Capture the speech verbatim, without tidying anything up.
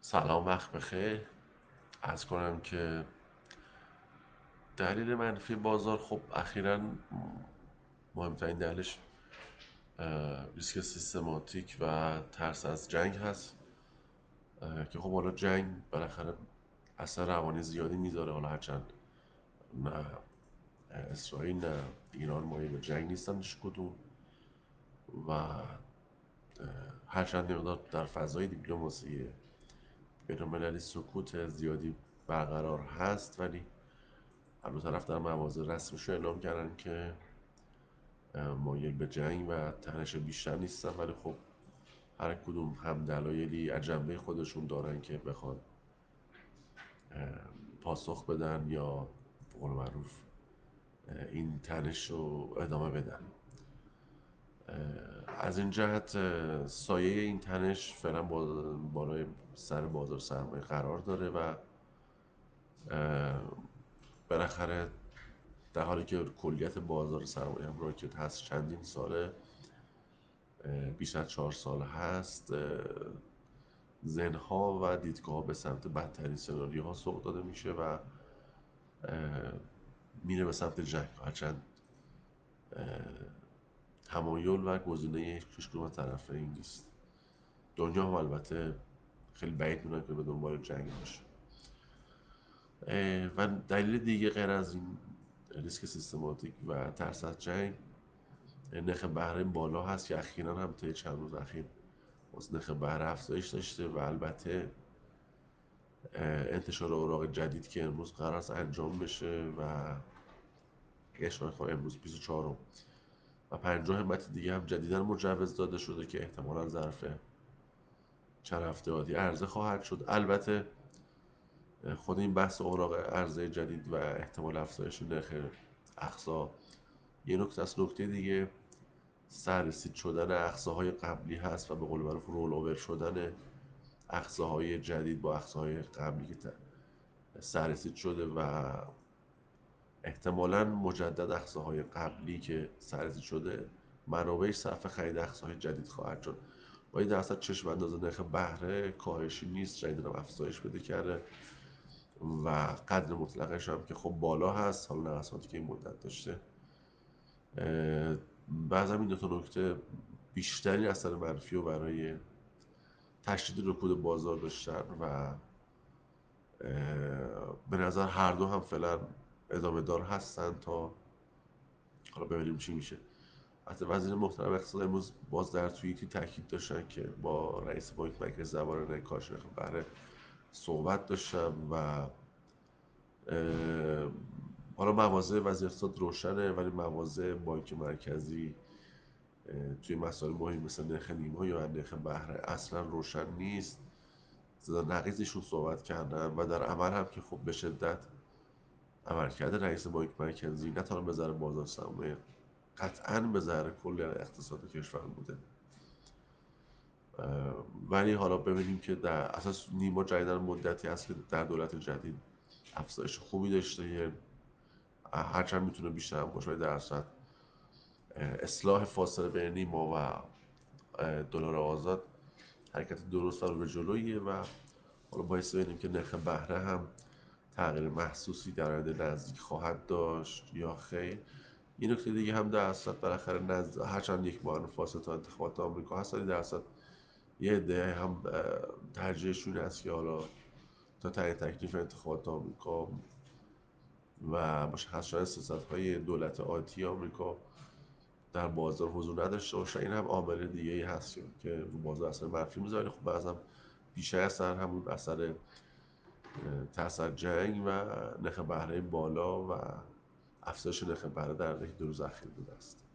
سلام، وقت بخیر. عرض کنم که دلیل منفی بازار خب اخیرا مهمترین دلیلش ریسک سیستماتیک و ترس از جنگ هست که خب حالا جنگ بالاخره اثر روانی زیادی میذاره. حالا هرچند نه اسرائیل نه ایران مایل به جنگ نیستن هیچ کدوم، و هرچند مقدار در فضای دیپلماسی بین‌المللی سکوت زیادی برقرار هست، ولی هر دو طرف در مواضع رسمیشون اعلام کردن که مایل به جنگ و تنش بیشتر نیستن، ولی خب هر کدوم هم دلایلی از جنبه خودشون دارن که بخوان پاسخ بدن یا به قول معروف این تنش رو ادامه بدن. از این جهت سایه این تنش فعلا بالای سر بازار سرمایه قرار داره و بالاخره در حالی که کلیت بازار سرمایه هم راکت هست، چندین ساله، بیش از چهار سال هست، ذهن‌ها و دیدگاه‌ها به سمت بدترین سناریوها سوق داده میشه و میره به سمت جنگ. هرچند تمایل و گزینه هیچ کدوم از طرفین نیست. دنیا هم البته خیلی بعید میدونن که به دنبال جنگ باشه. و دلیل دیگه غیر از این ریسک سیستماتیک و ترس از جنگ، نرخ بهره بالا هست که اخیراً هم طی چند روز اخیر باز نرخ بهره افزایش داشته و البته انتشار اوراق جدید که امروز قرار است انجام بشه و اشاره کنم امروز بیست و چهارم و پنجاه همت دیگه هم جدیداً مجوز داده شده که احتمالاً ظرف چند هفته آتی عرضه خواهد شد. البته خود این بحث اوراق عرضه جدید و احتمال افزایش نرخ اقصا یه نکته از نکته دیگه سررسید شدن اقصاهای قبلی هست و به قول معروف رول اوور شدن اقصاهای جدید با اقصاهای قبلی که سررسید شده و احتمالاً مجدد اقصاهای قبلی که سررسید شده منابعش صرف خرید اقصاهای جدید خواهد شد. با این درصد چشم انداز نرخ بهره کاهشی نیست، جدیداً افزایش پیدا کرده و قدر مطلقش هم که خب بالا هست، حالا نقصاتی که این مدت داشته. بعض هم این دو تا نکته بیشتری اثر منفی رو برای تشدید رکود بازار داشتن و به نظر هر دو هم فعلا ادامه دار هستن تا حالا ببینیم چی میشه. حتی وزیر محترم اقتصاد امروز باز در توییتی تاکید داشتن که با رئیس بانک مرکزی زبان کاهش نرخ بهره صحبت داشتم و حالا مواضع وزیر اقتصاد روشنه، ولی مواضع بانک مرکزی توی مسائل مهم مثل نرخ نیما یا نرخ بهره اصلا روشن نیست. زیاد نقیضشون صحبت کردن و در عمل هم که خب به شدت عملکرد رئیس بانک مرکزی نه تنها به ضرر بازار سرمایه، قطعاً به ضرر کل اقتصاد کشور بوده. ولی حالا ببینیم که در اساس نیما جدیداً مدتی هست که در دولت جدید افزایش خوبی داشته، هرچند میتونه بیشتر هم باشه، در اصل اصلاح فاصله بین نیما و دلار آزاد حرکت درست رو به جلویه و حالا باعث ببینیم که نرخ بهره هم تغییر محسوسی در آینده نزدیک خواهد داشت یا خیر. این نکته دیگه هم در اصل بالاخره نزد هرچند یک ماه فاصله تا انتخابات آمریکا هست، ولی در اصل یه عده هم ترجیحشون است که حالا تا تعیین تکلیف انتخابات آمریکا و مشخص شدن سیاست‌های دولت آتی آمریکا در بازار حضور نداشته باشه. این هم عامل دیگه ای هست که رو بازار اثر منفی میذاره. خب بعضا بیشتر اثر همون اثر ترس از جنگ و نرخ بهره بالا و افزایش نرخ بهره در یک دو روز اخیر بوده است.